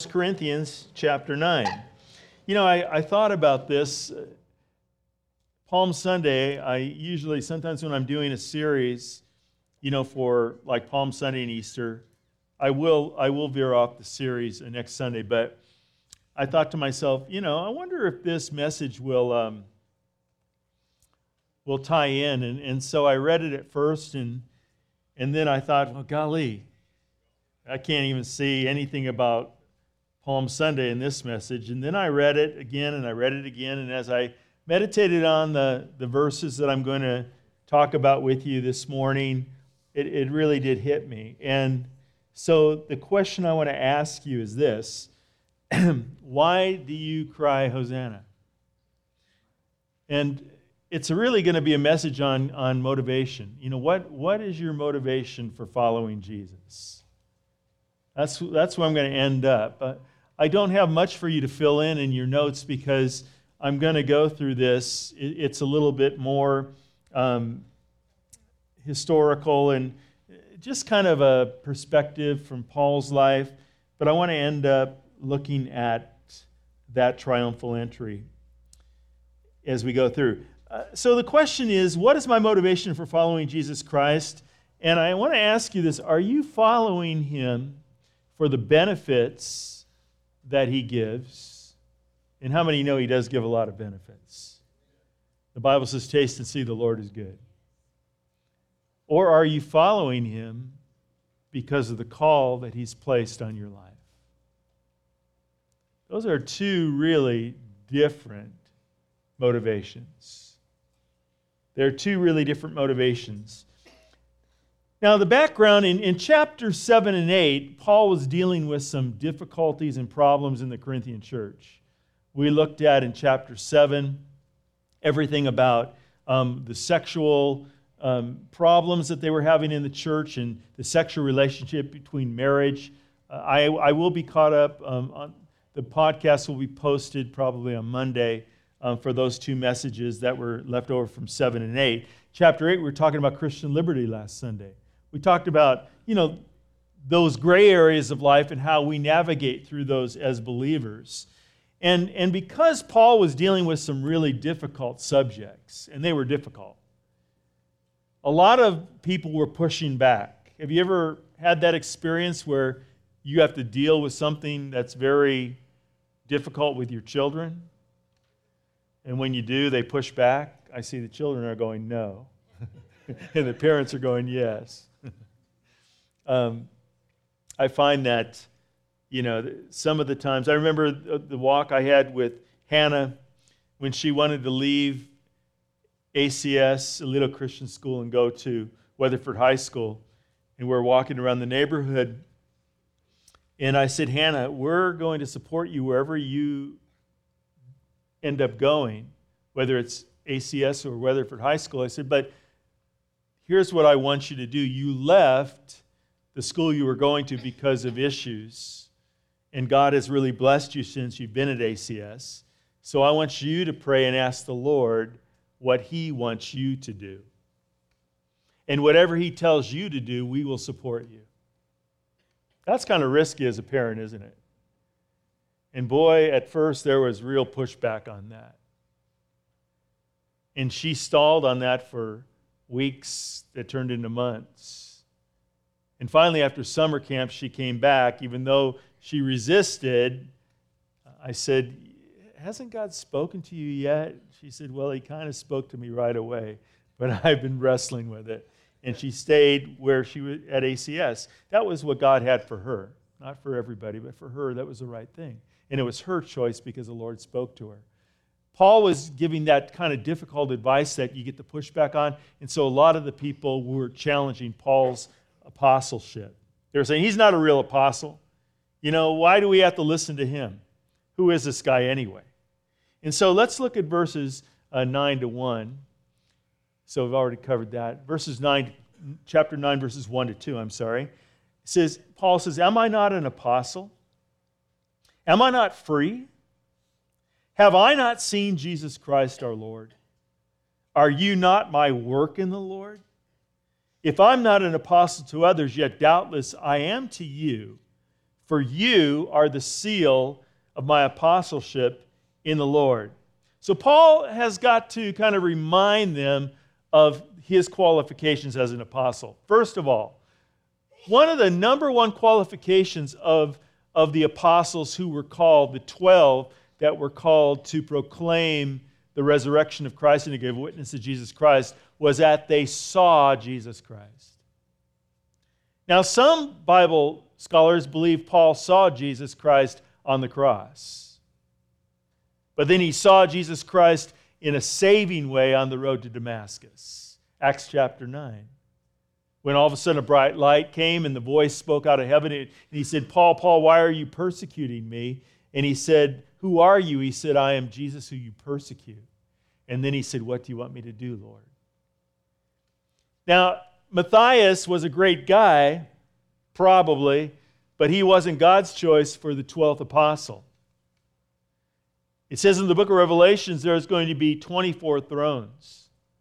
Corinthians chapter 9. You know, I thought about this. Palm Sunday, sometimes when I'm doing a series, for like Palm Sunday and Easter, I will veer off the series next Sunday, but I thought to myself, I wonder if this message will tie in. And so I read it at first, and then I thought, well, golly, I can't even see anything about Palm Sunday in this message. And then I read it again, and I read it again, and as I meditated on the verses that I'm going to talk about with you this morning, it really did hit me. And so the question I want to ask you is this: why do you cry Hosanna? And it's really going to be a message on motivation. What is your motivation for following Jesus? That's where I'm going to end up. I don't have much for you to fill in your notes because I'm going to go through this. It's a little bit more historical and just kind of a perspective from Paul's life, but I want to end up looking at that triumphal entry as we go through. So the question is, what is my motivation for following Jesus Christ? And I want to ask you this: are you following him for the benefits that he gives? And how many know he does give a lot of benefits? The Bible says, taste and see the Lord is good. Or are you following him because of the call that he's placed on your life? Those are two really different motivations. They're two really different motivations. Now, the background, in chapter 7 and 8, Paul was dealing with some difficulties and problems in the Corinthian church. We looked at in chapter 7 everything about the sexual problems that they were having in the church and the sexual relationship between marriage. I will be caught up. The podcast will be posted probably on Monday for those two messages that were left over from 7 and 8. Chapter 8, we were talking about Christian liberty last Sunday. We talked about, those gray areas of life and how we navigate through those as believers. And because Paul was dealing with some really difficult subjects, and they were difficult, a lot of people were pushing back. Have you ever had that experience where you have to deal with something that's very difficult with your children? And when you do, they push back. I see the children are going, no. And the parents are going, yes. I find that, some of the times, I remember the walk I had with Hannah when she wanted to leave ACS, a little Christian school, and go to Weatherford High School. And we're walking around the neighborhood. And I said, Hannah, we're going to support you wherever you end up going, whether it's ACS or Weatherford High School. I said, but here's what I want you to do. You left the school you were going to because of issues, and God has really blessed you since you've been at ACS. So I want you to pray and ask the Lord what he wants you to do. And whatever he tells you to do, we will support you. That's kind of risky as a parent, isn't it? And boy, at first there was real pushback on that. And she stalled on that for weeks that turned into months. And finally, after summer camp, she came back. Even though she resisted, I said, hasn't God spoken to you yet? She said, well, he kind of spoke to me right away, but I've been wrestling with it. And she stayed where she was at ACS. That was what God had for her. Not for everybody, but for her, that was the right thing. And it was her choice because the Lord spoke to her. Paul was giving that kind of difficult advice that you get the pushback on, and so a lot of the people were challenging Paul's apostleship. They were saying, he's not a real apostle. Why do we have to listen to him? Who is this guy anyway? And so let's look at verses 9 to 1. So we've already covered that. Chapter 9, verses 1 to 2, Paul says, am I not an apostle? Am I not free? Have I not seen Jesus Christ our Lord? Are you not my work in the Lord? If I'm not an apostle to others, yet doubtless I am to you, for you are the seal of my apostleship in the Lord. So Paul has got to kind of remind them of his qualifications as an apostle. First of all, one of the number one qualifications of the apostles who were called, the 12 that were called to proclaim the resurrection of Christ and to give witness to Jesus Christ, was that they saw Jesus Christ. Now, some Bible scholars believe Paul saw Jesus Christ on the cross. But then he saw Jesus Christ in a saving way on the road to Damascus. Acts chapter 9. When all of a sudden a bright light came and the voice spoke out of heaven, and he said, Paul, Paul, why are you persecuting me? And he said, who are you? He said, I am Jesus who you persecute. And then he said, what do you want me to do, Lord? Now, Matthias was a great guy, probably, but he wasn't God's choice for the 12th apostle. It says in the book of Revelations there's going to be 24 thrones.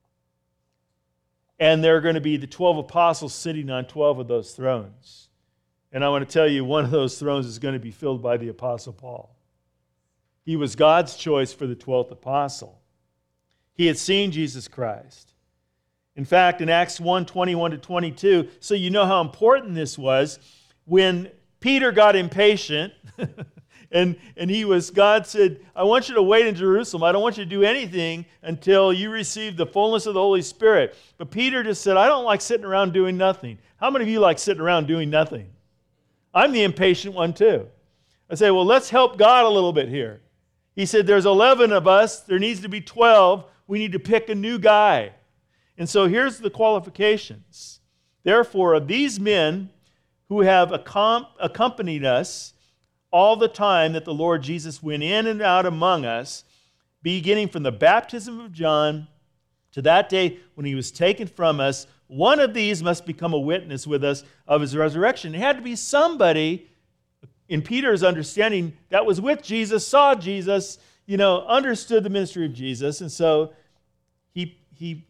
And there are going to be the 12 apostles sitting on 12 of those thrones. And I want to tell you, one of those thrones is going to be filled by the Apostle Paul. He was God's choice for the 12th apostle. He had seen Jesus Christ. In fact, in Acts 1:21-22, so you know how important this was, when Peter got impatient, and God said, I want you to wait in Jerusalem. I don't want you to do anything until you receive the fullness of the Holy Spirit. But Peter just said, I don't like sitting around doing nothing. How many of you like sitting around doing nothing? I'm the impatient one too. I say, well, let's help God a little bit here. He said, there's 11 of us. There needs to be 12. We need to pick a new guy. And so here's the qualifications. Therefore, of these men who have accompanied us all the time that the Lord Jesus went in and out among us, beginning from the baptism of John to that day when he was taken from us, one of these must become a witness with us of his resurrection. It had to be somebody, in Peter's understanding, that was with Jesus, saw Jesus, understood the ministry of Jesus, and so he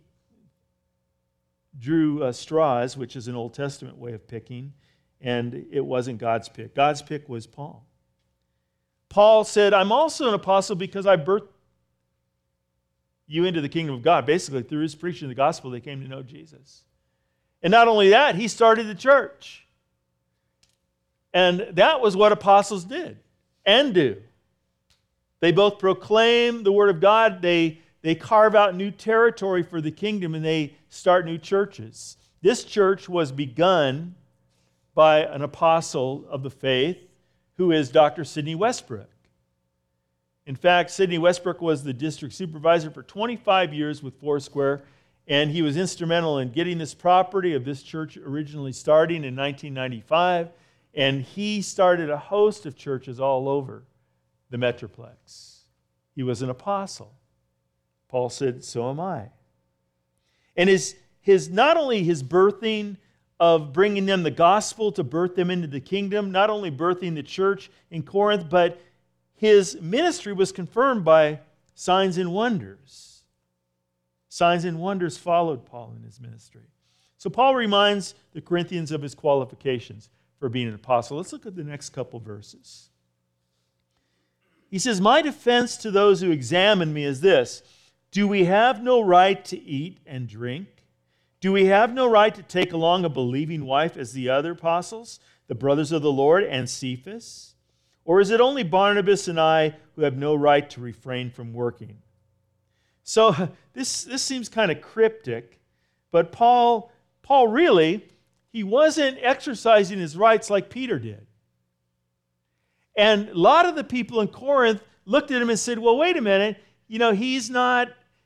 drew straws, which is an Old Testament way of picking, and it wasn't God's pick. God's pick was Paul. Paul said, I'm also an apostle because I birthed you into the kingdom of God. Basically, through his preaching of the gospel, they came to know Jesus. And not only that, he started the church. And that was what apostles did and do. They both proclaim the word of God, they carve out new territory for the kingdom, and they start new churches. This church was begun by an apostle of the faith who is Dr. Sidney Westbrook. In fact, Sidney Westbrook was the district supervisor for 25 years with Foursquare, and he was instrumental in getting this property of this church originally starting in 1995, and he started a host of churches all over the Metroplex. He was an apostle. Paul said, so am I. And his not only his birthing of bringing them the gospel to birth them into the kingdom, not only birthing the church in Corinth, but his ministry was confirmed by signs and wonders. Signs and wonders followed Paul in his ministry. So Paul reminds the Corinthians of his qualifications for being an apostle. Let's look at the next couple verses. He says, my defense to those who examine me is this: do we have no right to eat and drink? Do we have no right to take along a believing wife as the other apostles, the brothers of the Lord, and Cephas? Or is it only Barnabas and I who have no right to refrain from working? So this seems kind of cryptic, but Paul really, he wasn't exercising his rights like Peter did. And a lot of the people in Corinth looked at him and said, well, wait a minute, he's not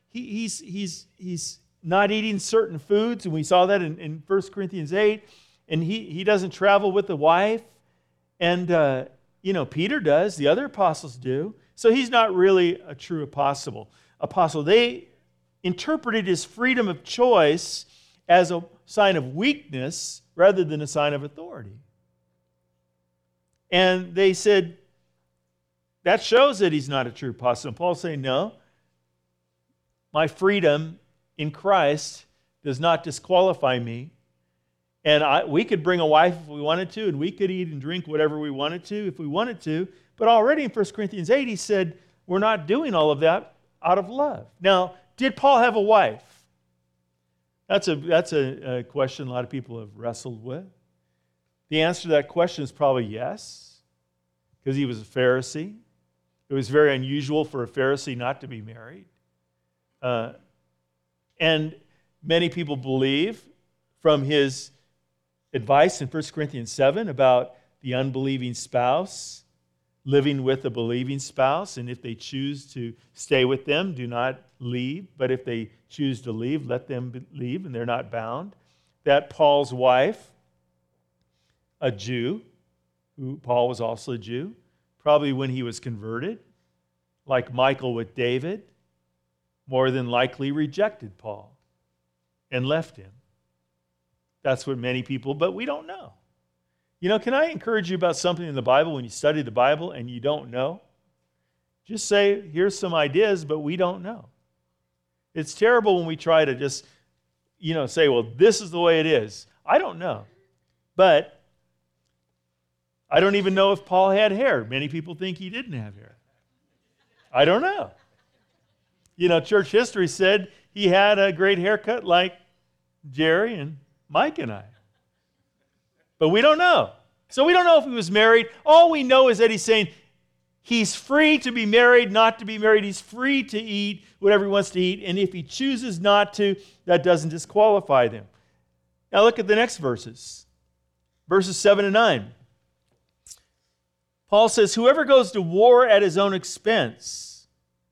eating certain foods, and we saw that in 1 Corinthians 8, and he doesn't travel with a wife, and Peter does, the other apostles do, so he's not really a true apostle. They interpreted his freedom of choice as a sign of weakness rather than a sign of authority. And they said, that shows that he's not a true apostle. And Paul's saying, no, my freedom in Christ does not disqualify me. And we could bring a wife if we wanted to, and we could eat and drink whatever we wanted to if we wanted to. But already in 1 Corinthians 8, he said, we're not doing all of that out of love. Now, did Paul have a wife? That's a question a lot of people have wrestled with. The answer to that question is probably yes, because he was a Pharisee. It was very unusual for a Pharisee not to be married. And many people believe from his advice in 1 Corinthians 7 about the unbelieving spouse living with a believing spouse, and if they choose to stay with them, do not leave. But if they choose to leave, let them leave, and they're not bound. That Paul's wife, a Jew, who Paul was also a Jew, probably when he was converted, like Michal with David, more than likely rejected Paul and left him. That's what many people, but we don't know. You know, can I encourage you about something in the Bible when you study the Bible and you don't know? Just say, here's some ideas, but we don't know. It's terrible when we try to just, say, well, this is the way it is. I don't know. But I don't even know if Paul had hair. Many people think he didn't have hair. I don't know. Church history said he had a great haircut like Jerry and Mike and I. But we don't know. So we don't know if he was married. All we know is that he's saying he's free to be married, not to be married. He's free to eat whatever he wants to eat. And if he chooses not to, that doesn't disqualify them. Now look at the next verses. Verses 7 and 9. Paul says, whoever goes to war at his own expense.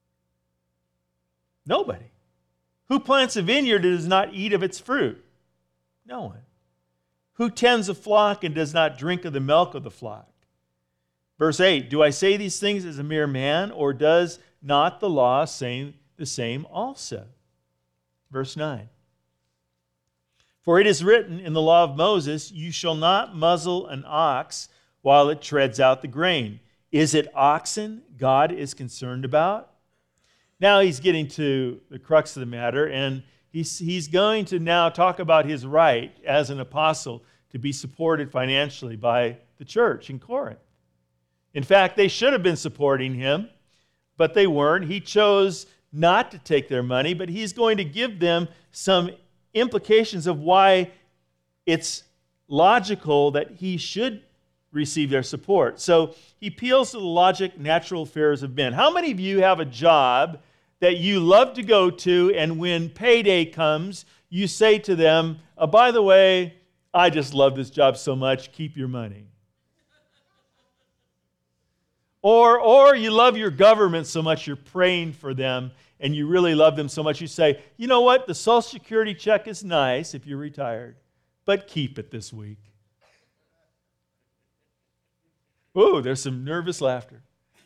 Nobody. Who plants a vineyard and does not eat of its fruit? No one. Who tends a flock and does not drink of the milk of the flock? Verse 8, do I say these things as a mere man, or does not the law say the same also? Verse 9, for it is written in the law of Moses, you shall not muzzle an ox while it treads out the grain. Is it oxen God is concerned about? Now he's getting to the crux of the matter, and he's going to now talk about his right as an apostle to be supported financially by the church in Corinth. In fact, they should have been supporting him, but they weren't. He chose not to take their money, but he's going to give them some implications of why it's logical that he should receive their support. So he appeals to the logic, natural affairs of men. How many of you have a job that you love to go to, and when payday comes, you say to them, oh, by the way, I just love this job so much, keep your money. Or you love your government so much, you're praying for them, and you really love them so much, you say, you know what, the Social Security check is nice if you're retired, but keep it this week. Ooh, there's some nervous laughter.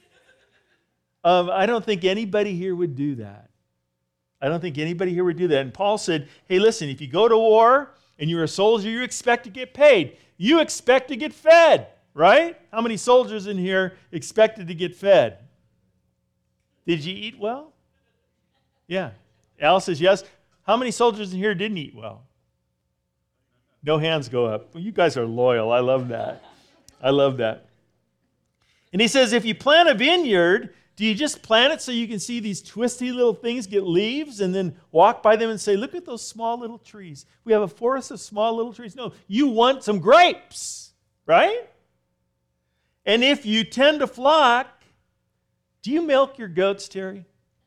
I don't think anybody here would do that. I don't think anybody here would do that. And Paul said, hey, listen, if you go to war and you're a soldier, you expect to get paid. You expect to get fed, right? How many soldiers in here expected to get fed? Did you eat well? Yeah. Al says yes. How many soldiers in here didn't eat well? No hands go up. Well, you guys are loyal. I love that. I love that. And he says, if you plant a vineyard, do you just plant it so you can see these twisty little things get leaves and then walk by them and say, look at those small little trees. We have a forest of small little trees. No, you want some grapes, right? And if you tend a flock, do you milk your goats, Terry?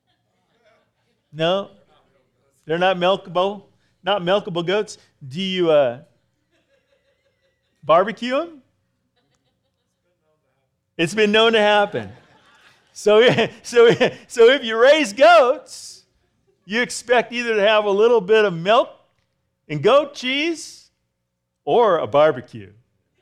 No? They're not milkable? Not milkable goats? Do you barbecue them? It's been known to happen. So if you raise goats, you expect either to have a little bit of milk and goat cheese or a barbecue.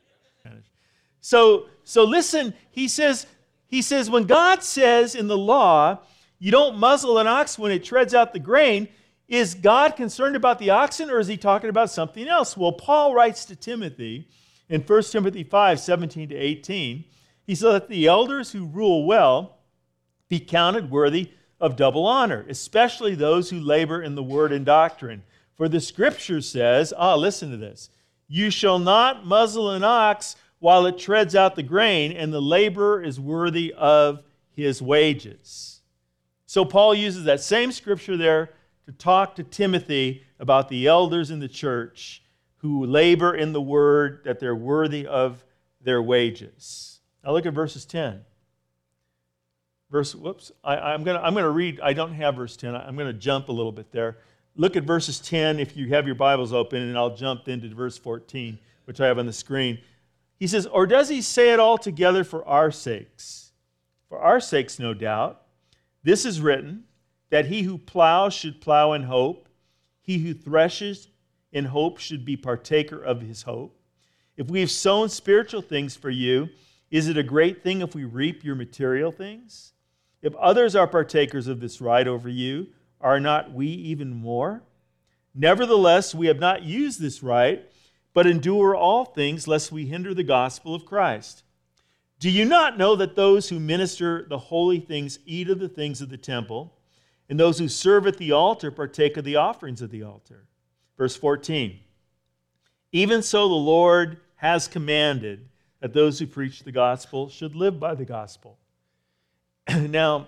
So listen, he says when God says in the law, you don't muzzle an ox when it treads out the grain, is God concerned about the oxen, or is he talking about something else? Well, Paul writes to Timothy in 1 Timothy 5, 17 to 18, he said that the elders who rule well be counted worthy of double honor, especially those who labor in the word and doctrine. For the scripture says, listen to this, You shall not muzzle an ox while it treads out the grain, and the laborer is worthy of his wages. So Paul uses that same scripture there to talk to Timothy about the elders in the church who labor in the word, that they're worthy of their wages. Now look at verses 10. I'm going to read. I don't have verse 10. I'm going to jump a little bit there. Look at verses 10 if you have your Bibles open, and I'll jump into verse 14, which I have on the screen. He says, or does he say it all together for our sakes? For our sakes, no doubt. This is written, that he who plows should plow in hope. He who threshes in hope should be partaker of his hope. If we have sown spiritual things for you, is it a great thing if we reap your material things? If others are partakers of this right over you, are not we even more? Nevertheless, we have not used this right, but endure all things, lest we hinder the gospel of Christ. Do you not know that those who minister the holy things eat of the things of the temple, and those who serve at the altar partake of the offerings of the altar? Verse 14, even so the Lord has commanded that those who preach the gospel should live by the gospel. Now,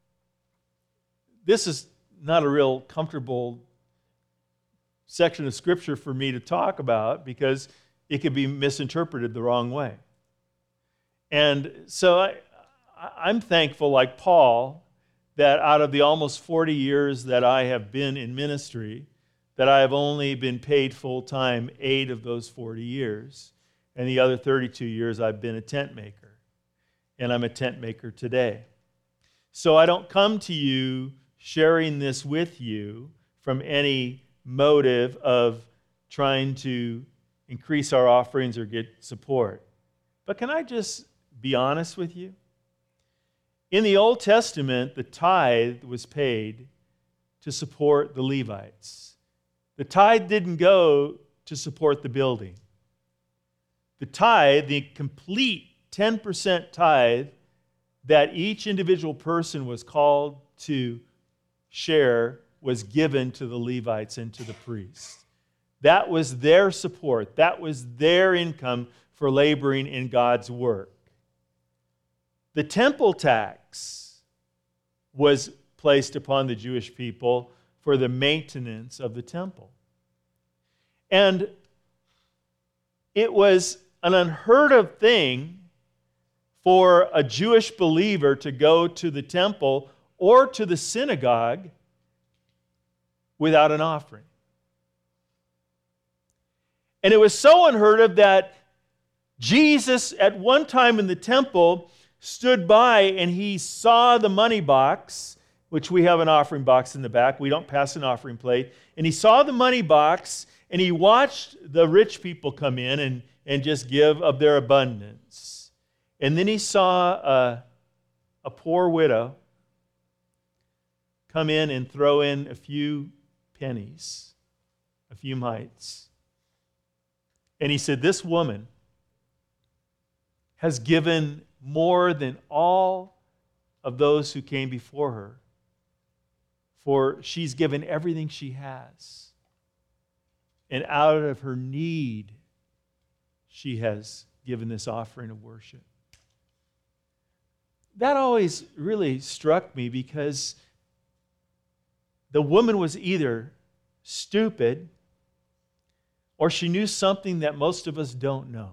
this is not a real comfortable section of Scripture for me to talk about because it could be misinterpreted the wrong way. And so I'm thankful, like Paul, that out of the almost 40 years that I have been in ministry, that I have only been paid full-time 8 of those 40 years. And the other 32 years I've been a tent maker. And I'm a tent maker today. So I don't come to you sharing this with you from any motive of trying to increase our offerings or get support. But can I just be honest with you? In the Old Testament, the tithe was paid to support the Levites. The tithe didn't go to support the building. The tithe, the complete 10% tithe that each individual person was called to share, was given to the Levites and to the priests. That was their support. That was their income for laboring in God's work. The temple tax was placed upon the Jewish people for the maintenance of the temple. And it was an unheard of thing for a Jewish believer to go to the temple or to the synagogue without an offering. And it was so unheard of that Jesus, at one time in the temple, stood by and he saw the money box, which we have an offering box in the back. We don't pass an offering plate. And he saw the money box and he watched the rich people come in and just give of their abundance. And then he saw a poor widow come in and throw in a few pennies, a few mites. And he said, this woman has given more than all of those who came before her, for she's given everything she has. And out of her need, she has given this offering of worship. That always really struck me because the woman was either stupid or she knew something that most of us don't know.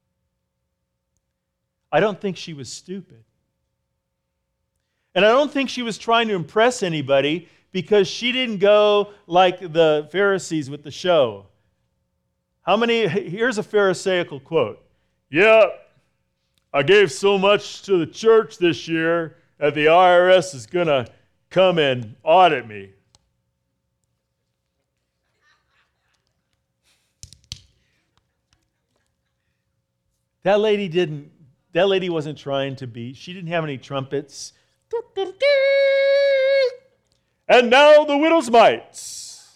I don't think she was stupid. And I don't think she was trying to impress anybody because she didn't go like the Pharisees with the show. Here's a Pharisaical quote. Yeah, I gave so much to the church this year that the IRS is going to come and audit me. That lady wasn't trying to be, she didn't have any trumpets. And now the widow's mites.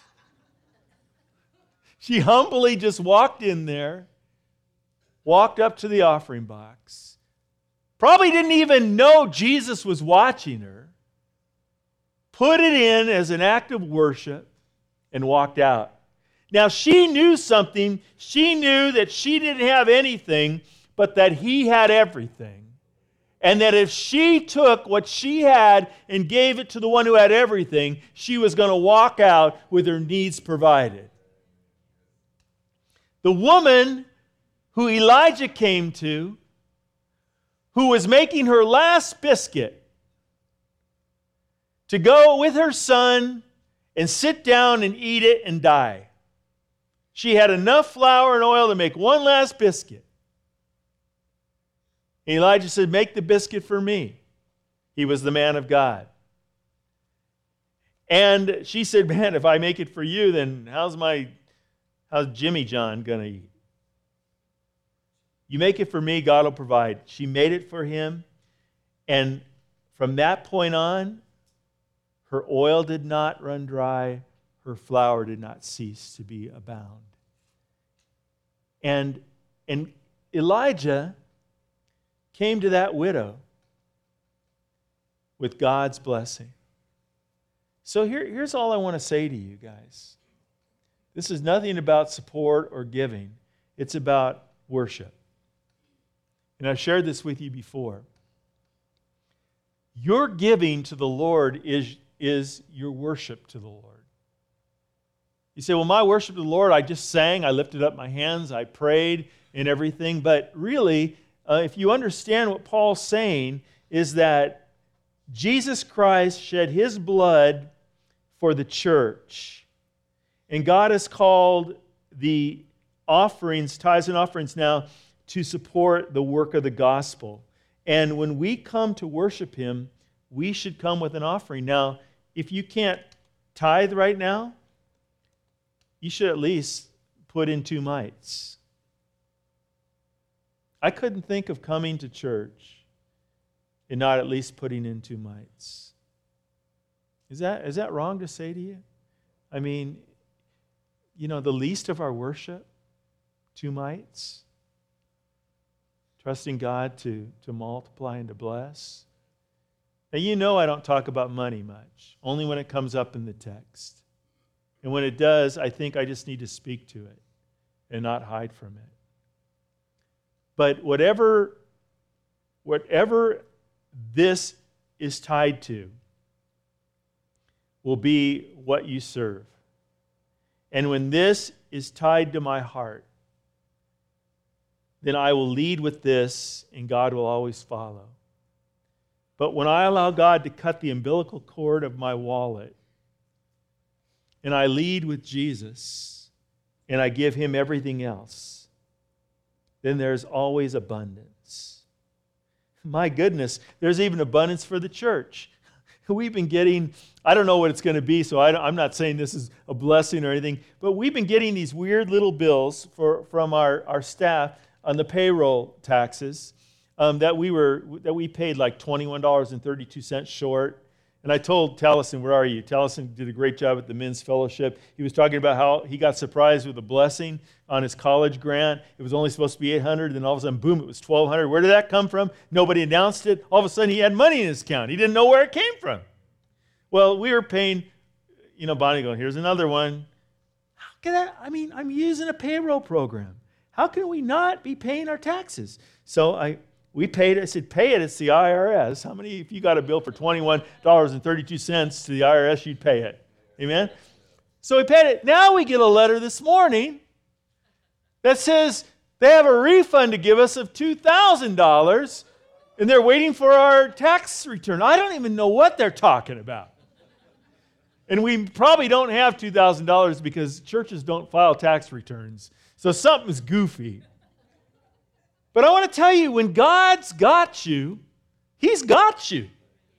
She humbly just walked in there, walked up to the offering box, probably didn't even know Jesus was watching her, put it in as an act of worship, and walked out. Now she knew something. She knew that she didn't have anything, but that he had everything. And that if she took what she had and gave it to the one who had everything, she was going to walk out with her needs provided. The woman who Elijah came to, who was making her last biscuit to go with her son and sit down and eat it and die. She had enough flour and oil to make one last biscuit. Elijah said, make the biscuit for me. He was the man of God. And she said, man, if I make it for you, then how's Jimmy John going to eat? You make it for me, God will provide. She made it for him. And from that point on, her oil did not run dry. Her flour did not cease to be abound. And Elijah came to that widow with God's blessing. So here's all I want to say to you guys. This is nothing about support or giving. It's about worship. And I've shared this with you before. Your giving to the Lord is your worship to the Lord. You say, well, my worship to the Lord, I just sang, I lifted up my hands, I prayed and everything. But really, if you understand what Paul's saying, is that Jesus Christ shed his blood for the church. And God has called the offerings, tithes and offerings now, to support the work of the gospel. And when we come to worship him, we should come with an offering. Now, if you can't tithe right now, you should at least put in 2 mites. I couldn't think of coming to church and not at least putting in 2 mites. Is that wrong to say to you? I mean, the least of our worship, 2 mites. Trusting God to multiply and to bless. Now, I don't talk about money much, only when it comes up in the text. And when it does, I think I just need to speak to it and not hide from it. But whatever this is tied to will be what you serve. And when this is tied to my heart, then I will lead with this, and God will always follow. But when I allow God to cut the umbilical cord of my wallet, and I lead with Jesus, and I give him everything else, then there's always abundance. My goodness, there's even abundance for the church. We've been getting, I don't know what it's going to be, so I'm not saying this is a blessing or anything, but we've been getting these weird little bills from our staff on the payroll taxes that we paid like $21.32 short. And I told Tallison, where are you? Tallison did a great job at the Men's Fellowship. He was talking about how he got surprised with a blessing on his college grant. It was only supposed to be $800, then all of a sudden, boom, it was $1,200. Where did that come from? Nobody announced it. All of a sudden, he had money in his account. He didn't know where it came from. Well, we were paying, Bonnie going, here's another one. How can that? I'm using a payroll program. How can we not be paying our taxes? So we paid it. I said, pay it. It's the IRS. How many, if you got a bill for $21.32 to the IRS, you'd pay it? Amen? So we paid it. Now we get a letter this morning that says they have a refund to give us of $2,000, and they're waiting for our tax return. I don't even know what they're talking about. And we probably don't have $2,000 because churches don't file tax returns. So something's goofy. But I want to tell you, when God's got you, he's got you.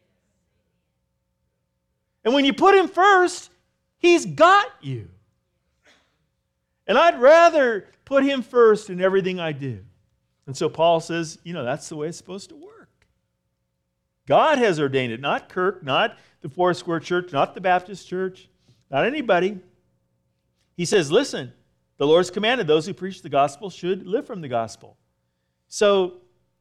And when you put him first, he's got you. And I'd rather put him first in everything I do. And so Paul says, that's the way it's supposed to work. God has ordained it, not Kirk, not the Foursquare Church, not the Baptist Church, not anybody. He says, listen, the Lord's commanded those who preach the gospel should live from the gospel. So,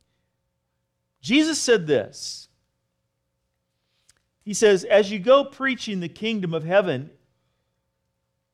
Jesus said this. He says, as you go preaching the kingdom of heaven,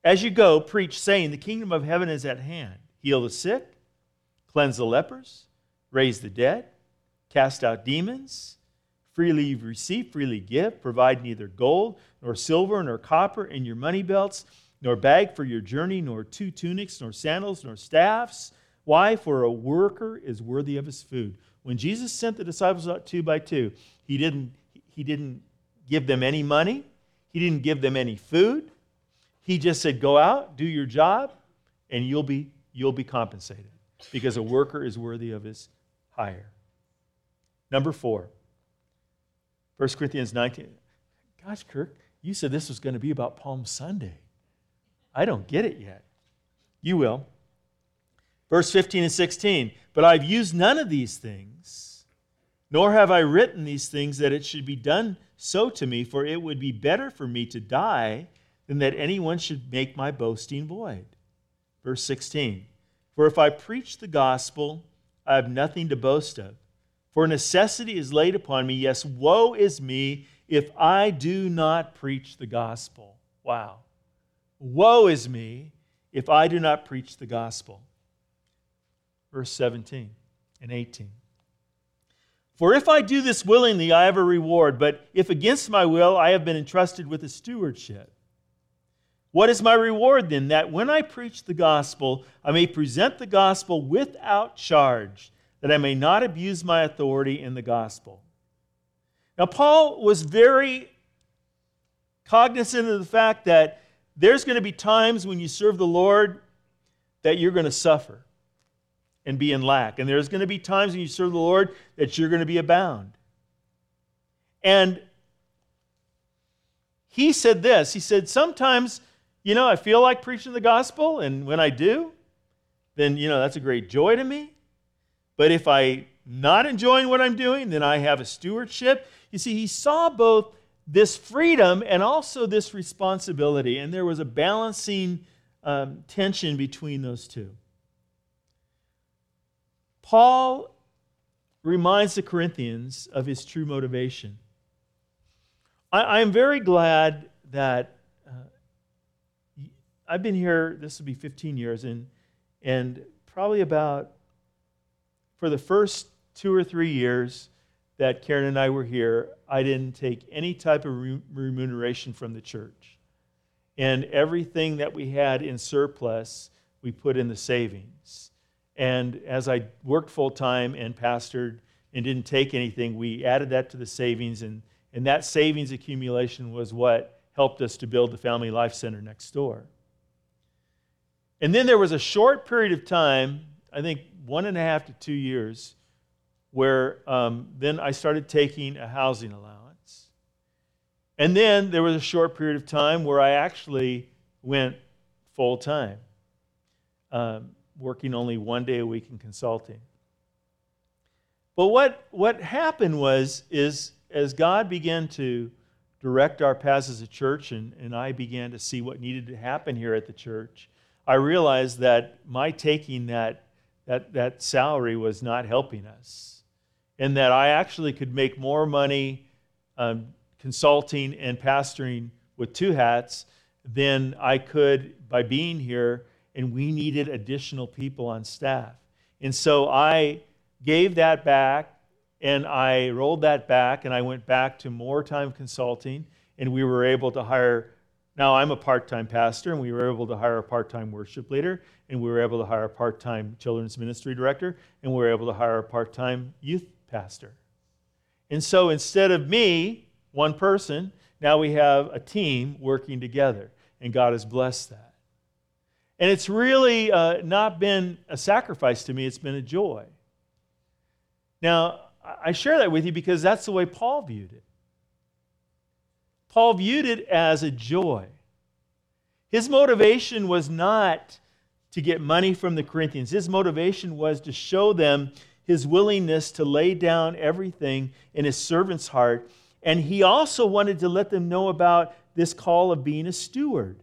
As you go, preach, saying, the kingdom of heaven is at hand. Heal the sick, cleanse the lepers, raise the dead, cast out demons. Freely you've received, freely give. Provide neither gold, nor silver, nor copper in your money belts, nor bag for your journey, nor 2 tunics, nor sandals, nor staffs. Why? For a worker is worthy of his food. When Jesus sent the disciples out 2 by 2, he didn't give them any money. He didn't give them any food. He just said, go out, do your job, and you'll be compensated, because a worker is worthy of his hire. Number 4, 1 Corinthians 19. Gosh, Kirk, you said this was going to be about Palm Sunday. I don't get it yet. You will. Verse 15 and 16. But I've used none of these things, nor have I written these things that it should be done so to me, for it would be better for me to die than that anyone should make my boasting void. Verse 16. For if I preach the gospel, I have nothing to boast of. For necessity is laid upon me. Yes, woe is me if I do not preach the gospel. Wow. Woe is me if I do not preach the gospel. Verse 17 and 18. For if I do this willingly, I have a reward. But if against my will, I have been entrusted with a stewardship. What is my reward then? That when I preach the gospel, I may present the gospel without charge, that I may not abuse my authority in the gospel. Now, Paul was very cognizant of the fact that there's going to be times when you serve the Lord that you're going to suffer and be in lack. And there's going to be times when you serve the Lord that you're going to be abound. And he said this. He said, sometimes, I feel like preaching the gospel, and when I do, then, that's a great joy to me. But if I'm not enjoying what I'm doing, then I have a stewardship. You see, he saw both this freedom and also this responsibility, and there was a balancing tension between those two. Paul reminds the Corinthians of his true motivation. I am very glad that I've been here, this will be 15 years, and probably about, for the first 2 or 3 years that Karen and I were here, I didn't take any type of remuneration from the church. And everything that we had in surplus, we put in the savings. And as I worked full-time and pastored and didn't take anything, we added that to the savings, and that savings accumulation was what helped us to build the Family Life Center next door. And then there was a short period of time, I think 1.5 to 2 years, where then I started taking a housing allowance. And then there was a short period of time where I actually went full-time, working only 1 day a week in consulting. But what happened is as God began to direct our paths as a church, and I began to see what needed to happen here at the church, I realized that my taking that salary was not helping us, and that I actually could make more money consulting and pastoring with 2 hats than I could by being here, and we needed additional people on staff. And so I gave that back, and I rolled that back, and I went back to more time consulting, and we were able to hire. Now I'm a part-time pastor, and we were able to hire a part-time worship leader, and we were able to hire a part-time children's ministry director, and we were able to hire a part-time youth pastor. And so instead of me, one person, now we have a team working together, and God has blessed that. And it's really not been a sacrifice to me, it's been a joy. Now, I share that with you because that's the way Paul viewed it. Paul viewed it as a joy. His motivation was not to get money from the Corinthians. His motivation was to show them his willingness to lay down everything in his servant's heart. And he also wanted to let them know about this call of being a steward.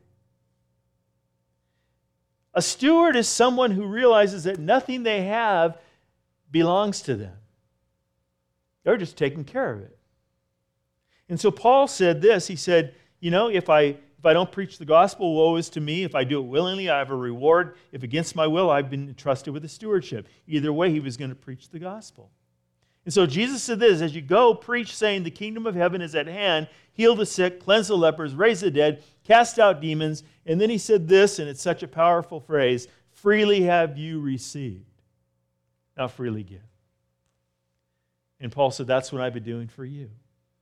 A steward is someone who realizes that nothing they have belongs to them. They're just taking care of it. And so Paul said this, he said, if I If I don't preach the gospel, woe is to me. If I do it willingly, I have a reward. If against my will, I've been entrusted with a stewardship. Either way, he was going to preach the gospel. And so Jesus said this, as you go, preach, saying, the kingdom of heaven is at hand. Heal the sick, cleanse the lepers, raise the dead, cast out demons. And then he said this, and it's such a powerful phrase, freely have you received. Now freely give. And Paul said, that's what I've been doing for you.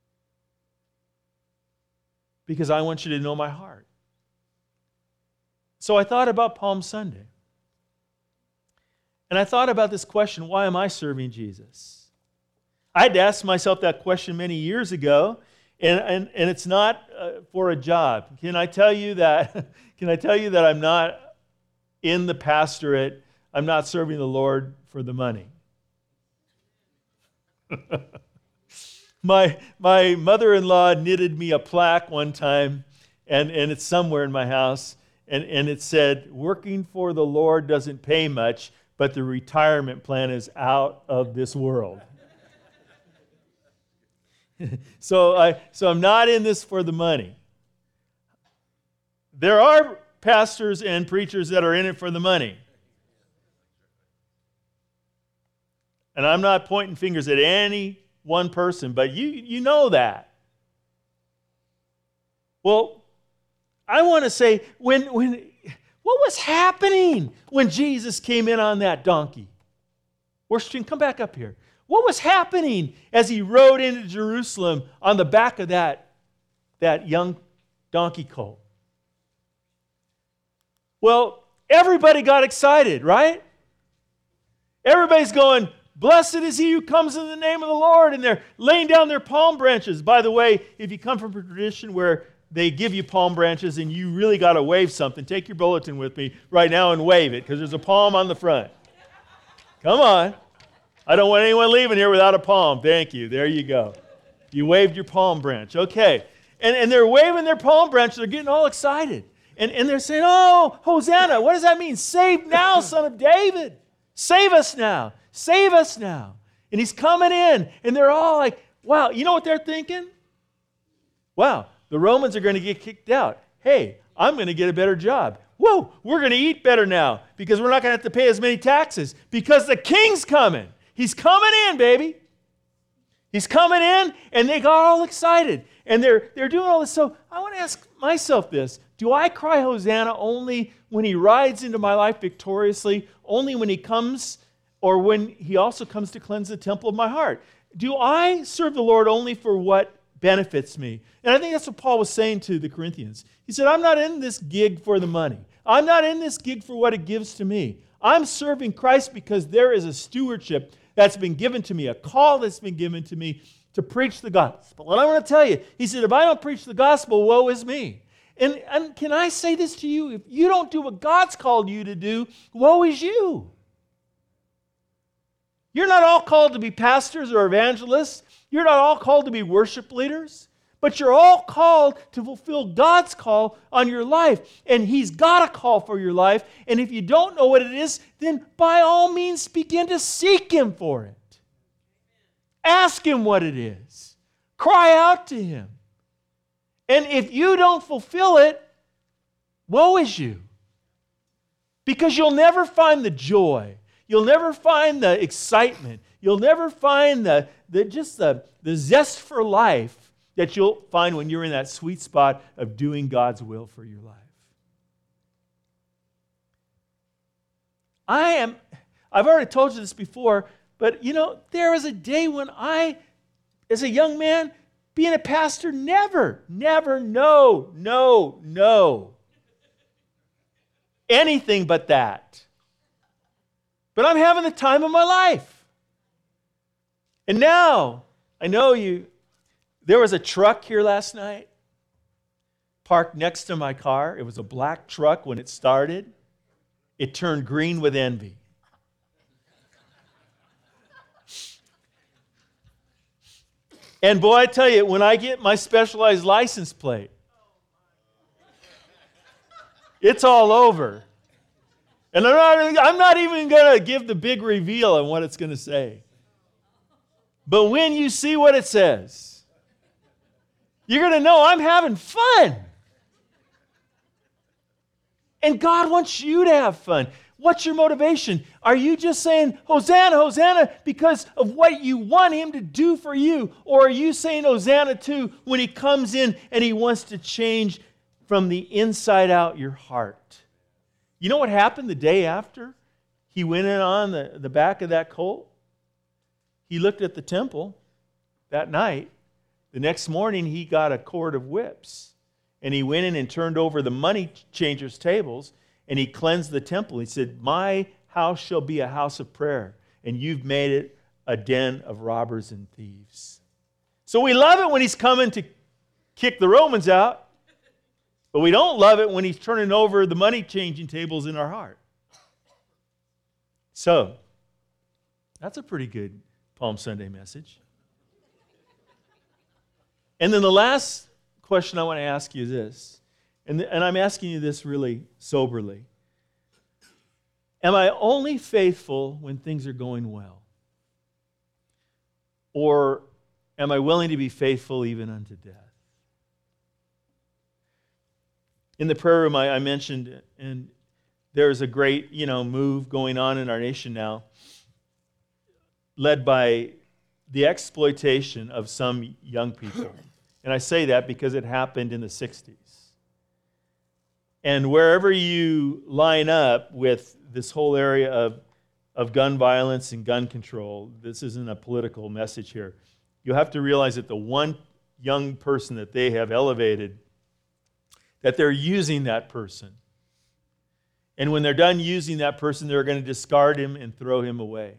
Because I want you to know my heart. So I thought about Palm Sunday. And I thought about this question, why am I serving Jesus? I had to ask myself that question many years ago, and it's not for a job. Can I tell you that? Can I tell you that I'm not in the pastorate? I'm not serving the Lord for the money. My mother-in-law knitted me a plaque one time, and it's somewhere in my house, and it said, working for the Lord doesn't pay much, but the retirement plan is out of this world. So I'm not in this for the money. There are pastors and preachers that are in it for the money. And I'm not pointing fingers at any one person, but you know that. Well, I want to say, what was happening when Jesus came in on that donkey? Worship team, come back up here. What was happening as he rode into Jerusalem on the back of that young donkey colt? Well, everybody got excited, right? Everybody's going, blessed is he who comes in the name of the Lord, and they're laying down their palm branches. By the way, if you come from a tradition where they give you palm branches and you really got to wave something, take your bulletin with me right now and wave it, because there's a palm on the front. Come on. I don't want anyone leaving here without a palm. Thank you. There you go. You waved your palm branch. Okay. And they're waving their palm branch. They're getting all excited. And they're saying, oh, Hosanna. What does that mean? Save now, Son of David. Save us now. Save us now. And he's coming in. And they're all like, wow. You know what they're thinking? Wow, the Romans are going to get kicked out. Hey, I'm going to get a better job. Whoa, we're going to eat better now because we're not going to have to pay as many taxes because the king's coming. He's coming in, baby. He's coming in, and they got all excited. And they're doing all this. So I want to ask myself this. Do I cry Hosanna only when he rides into my life victoriously, only when he comes, or when he also comes to cleanse the temple of my heart? Do I serve the Lord only for what benefits me? And I think that's what Paul was saying to the Corinthians. He said, I'm not in this gig for the money. I'm not in this gig for what it gives to me. I'm serving Christ because there is a stewardship that's been given to me, a call that's been given to me to preach the gospel. And I want to tell you, he said, if I don't preach the gospel, woe is me. And can I say this to you? If you don't do what God's called you to do, woe is you. You're not all called to be pastors or evangelists. You're not all called to be worship leaders. But you're all called to fulfill God's call on your life. And he's got a call for your life. And if you don't know what it is, then by all means begin to seek him for it. Ask him what it is. Cry out to him. And if you don't fulfill it, woe is you. Because you'll never find the joy. You'll never find the excitement. You'll never find the zest for life that you'll find when you're in that sweet spot of doing God's will for your life. I've already told you this before, but there was a day when I, as a young man, being a pastor, never, no, anything but that. But I'm having the time of my life. And now, I know there was a truck here last night, parked next to my car. It was a black truck when it started. It turned green with envy. And boy, I tell you, when I get my specialized license plate, it's all over. And I'm not even going to give the big reveal on what it's going to say. But when you see what it says, you're going to know I'm having fun. And God wants you to have fun. What's your motivation? Are you just saying, Hosanna, Hosanna, because of what you want him to do for you? Or are you saying Hosanna too when he comes in and he wants to change from the inside out your heart? You know what happened the day after he went in on the back of that colt? He looked at the temple that night. The next morning, he got a cord of whips. And he went in and turned over the money changers' tables, and he cleansed the temple. He said, my house shall be a house of prayer, and you've made it a den of robbers and thieves. So we love it when he's coming to kick the Romans out, but we don't love it when he's turning over the money changing tables in our heart. So, that's a pretty good Palm Sunday message. And then the last question I want to ask you is this, and I'm asking you this really soberly. Am I only faithful when things are going well? Or am I willing to be faithful even unto death? In the prayer room, I mentioned, and there's a great, move going on in our nation now, led by the exploitation of some young people. And I say that because it happened in the 60s. And wherever you line up with this whole area of gun violence and gun control, this isn't a political message here, you have to realize that the one young person that they have elevated, that they're using that person. And when they're done using that person, they're going to discard him and throw him away.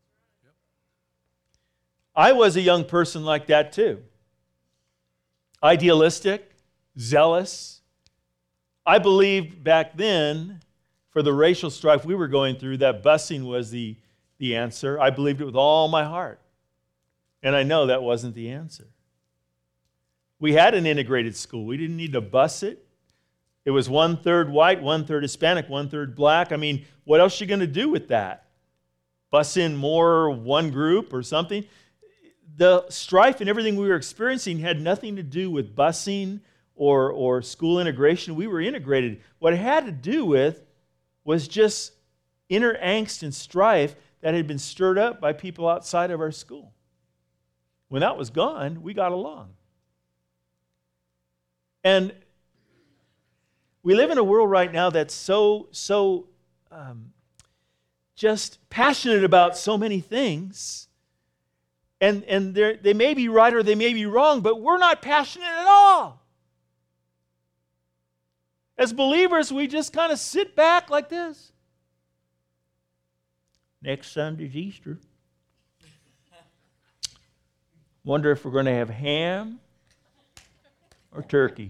I was a young person like that too. Idealistic, zealous. I believed back then, for the racial strife we were going through, that busing was the answer. I believed it with all my heart. And I know that wasn't the answer. We had an integrated school. We didn't need to bus it. It was 1/3 white, 1/3 Hispanic, 1/3 black. I mean, what else are you going to do with that? Bus in more one group or something? The strife and everything we were experiencing had nothing to do with busing or school integration. We were integrated. What it had to do with was just inner angst and strife that had been stirred up by people outside of our school. When that was gone, we got along. And we live in a world right now that's so just passionate about so many things. And they may be right or they may be wrong, but we're not passionate at all. As believers, we just kind of sit back like this. Next Sunday's Easter. Wonder if we're going to have ham or turkey.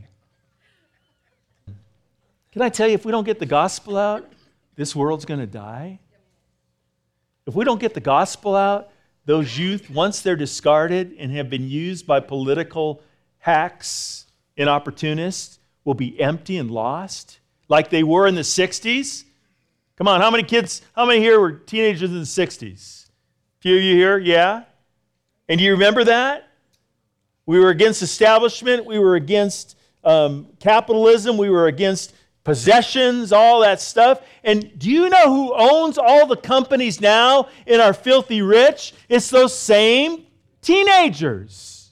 Can I tell you, if we don't get the gospel out, this world's going to die? If we don't get the gospel out, those youth, once they're discarded and have been used by political hacks and opportunists, will be empty and lost like they were in the 60s. Come on, how many here were teenagers in the 60s? A few of you here, yeah? And do you remember that? We were against establishment. We were against capitalism. We were against possessions, all that stuff. And do you know who owns all the companies now in our filthy rich? It's those same teenagers.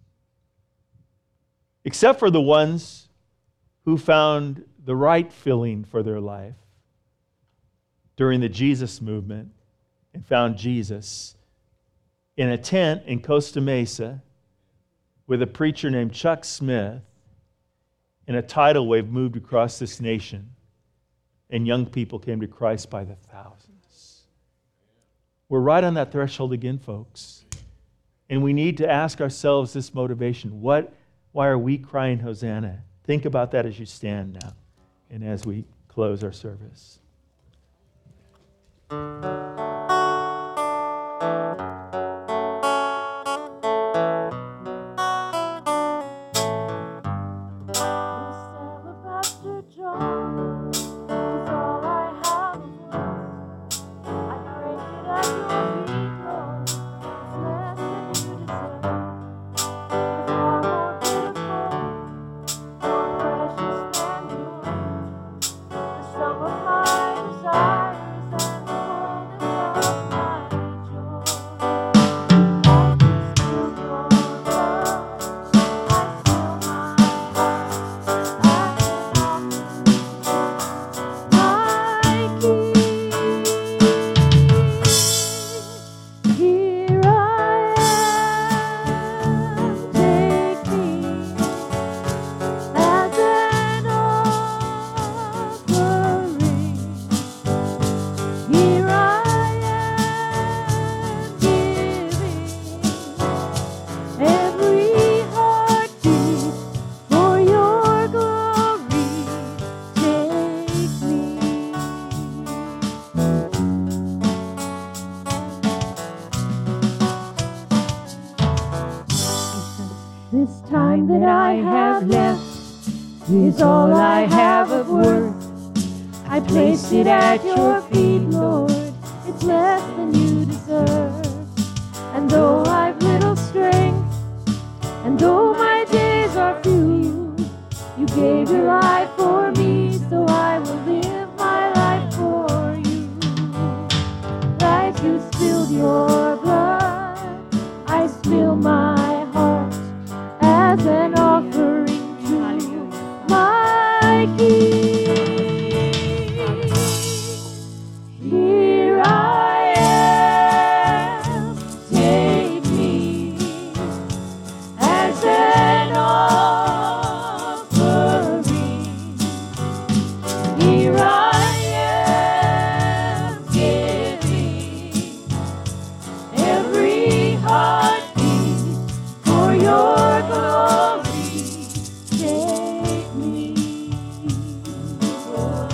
Except for the ones who found the right filling for their life during the Jesus movement and found Jesus in a tent in Costa Mesa with a preacher named Chuck Smith, and a tidal wave moved across this nation, and young people came to Christ by the thousands. We're right on that threshold again, folks. And we need to ask ourselves this motivation. Why are we crying Hosanna? Think about that as you stand now and as we close our service. Precious than yours, the time that I have left is all I have of worth. I place it at your feet, Lord. It's less than you deserve. And though I've little strength, and though my days are few, you gave your life for me, so I will live my life for you. Like you spilled your blood, I spill my heart as an offering to my King. Here I am, take me as an offering. Here I am, giving every heartbeat for your glory. Take me, Lord.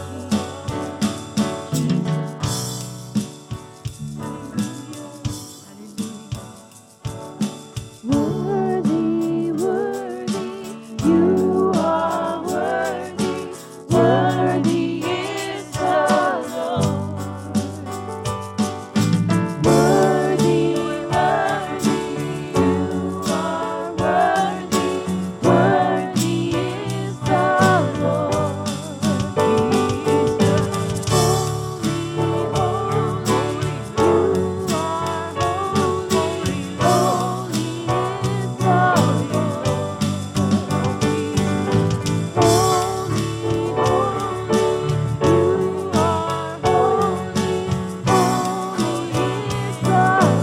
Worthy, worthy, you are worthy. Worthy is the Lord. Worthy, worthy, you are worthy. Worthy is the Lord. Holy, holy, you are holy. Holy is the Lord. Holy, holy, you are holy. Holy is the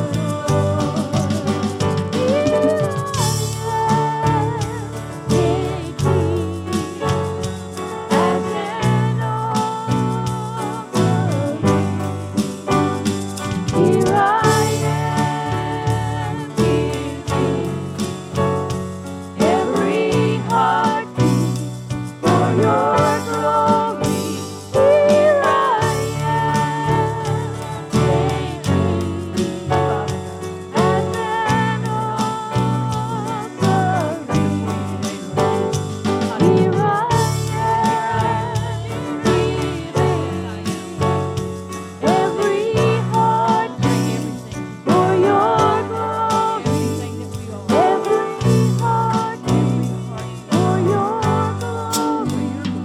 Lord. Here I am, take me as an offering. Here I am, giving every heartbeat for your glory. Here I am, take me as an offering. Here I am, giving every heartbeat for your glory. Every heartbeat for your glory.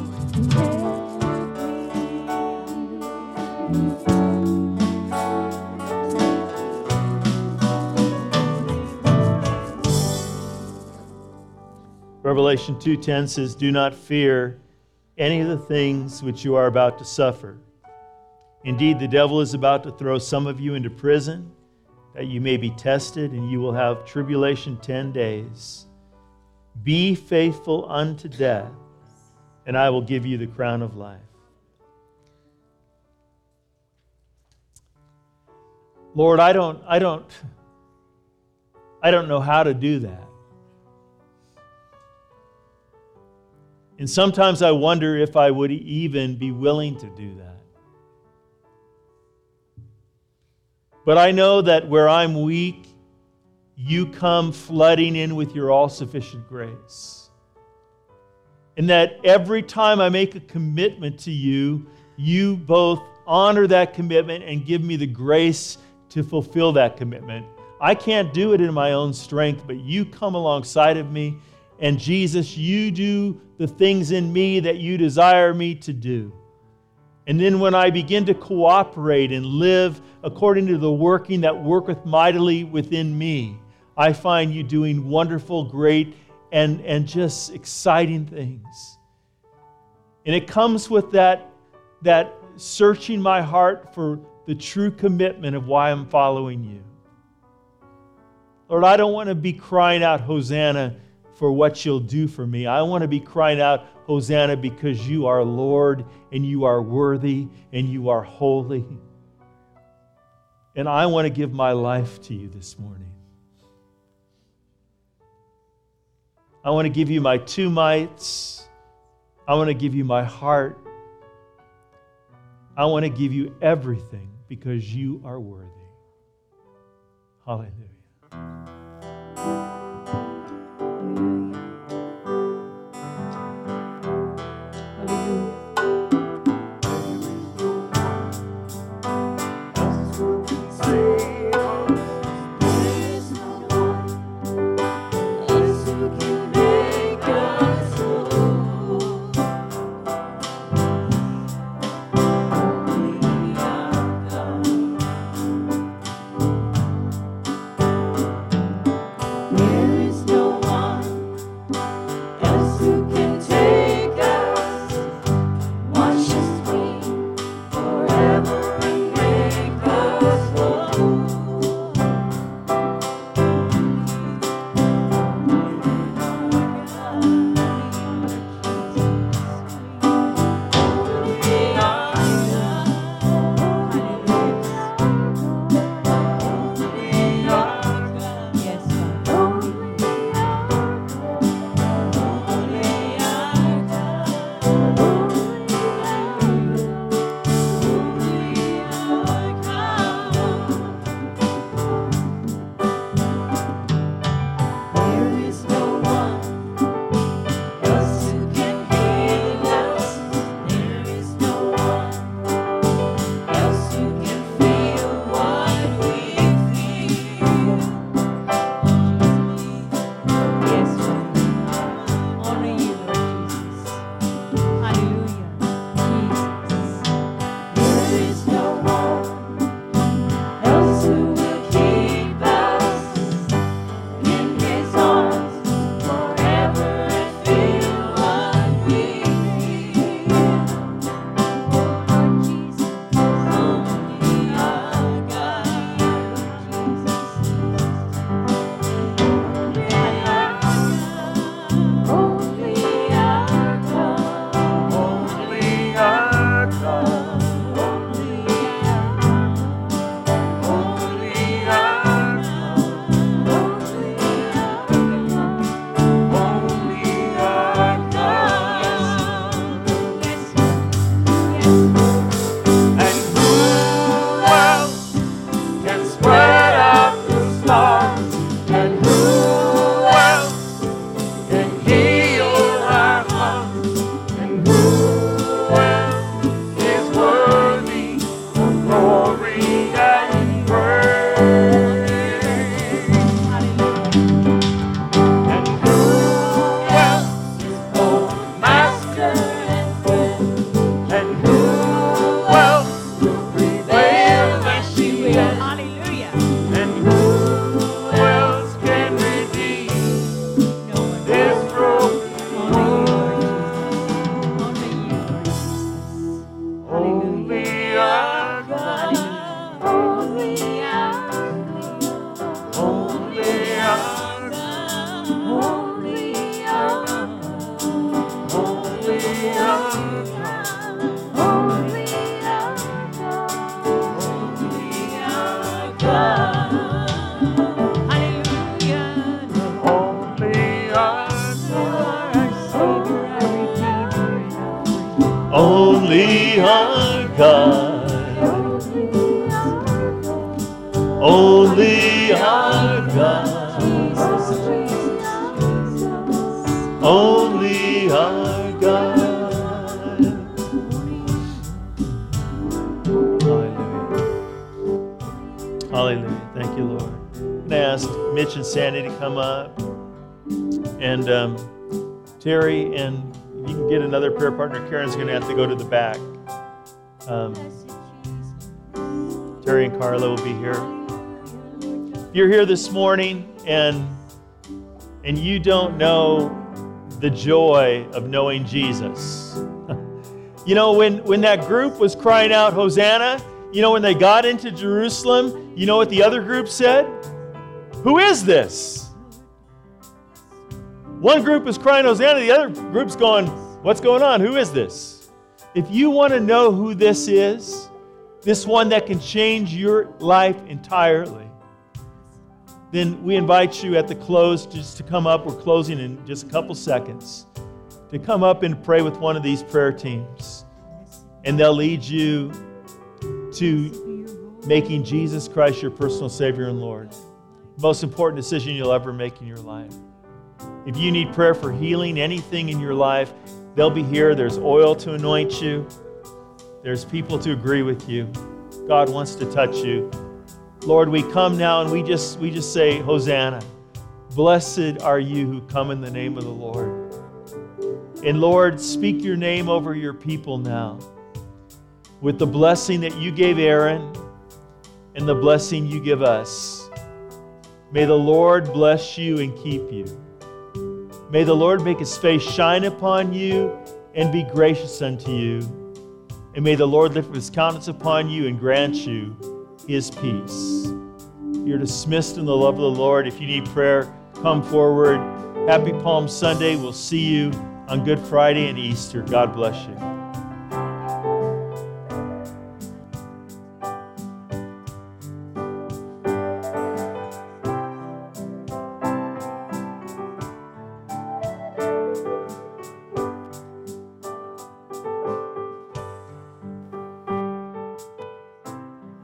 Revelation 2:10 says, "Do not fear any of the things which you are about to suffer. Indeed, the devil is about to throw some of you into prison, that you may be tested, and you will have tribulation 10 days. Be faithful unto death, and I will give you the crown of life." Lord, I don't know how to do that. And sometimes I wonder if I would even be willing to do that. But I know that where I'm weak, you come flooding in with your all-sufficient grace. And that every time I make a commitment to you, you both honor that commitment and give me the grace to fulfill that commitment. I can't do it in my own strength, but you come alongside of me. And Jesus, you do the things in me that you desire me to do. And then when I begin to cooperate and live according to the working that worketh mightily within me, I find you doing wonderful, great, and just exciting things. And it comes with that searching my heart for the true commitment of why I'm following you. Lord, I don't want to be crying out, Hosanna, for what you'll do for me. I want to be crying out, Hosanna, because you are Lord, and you are worthy, and you are holy. And I want to give my life to you this morning. I want to give you my two mites. I want to give you my heart. I want to give you everything because you are worthy. Hallelujah. Only our God. Only our God. Only our God. Hallelujah. Hallelujah. Thank you, Lord. I'm going to ask Mitch and Sandy to come up. And Terry, and if you can get another prayer partner, Karen's going to have to go to the back. Terry and Carla will be here. If you're here this morning and you don't know the joy of knowing Jesus. You know, when that group was crying out, Hosanna, you know, when they got into Jerusalem, you know what the other group said? Who is this? One group is crying Hosanna, the other group's going, what's going on? Who is this? If you want to know who this is, this one that can change your life entirely, then we invite you at the close just to come up. We're closing in just a couple seconds. To come up and pray with one of these prayer teams. And they'll lead you to making Jesus Christ your personal Savior and Lord. Most important decision you'll ever make in your life. If you need prayer for healing, anything in your life, they'll be here. There's oil to anoint you. There's people to agree with you. God wants to touch you. Lord, we come now and we just say, Hosanna. Blessed are you who come in the name of the Lord. And Lord, speak your name over your people now. With the blessing that you gave Aaron and the blessing you give us. May the Lord bless you and keep you. May the Lord make his face shine upon you and be gracious unto you. And may the Lord lift up his countenance upon you and grant you his peace. You're dismissed in the love of the Lord. If you need prayer, come forward. Happy Palm Sunday. We'll see you on Good Friday and Easter. God bless you.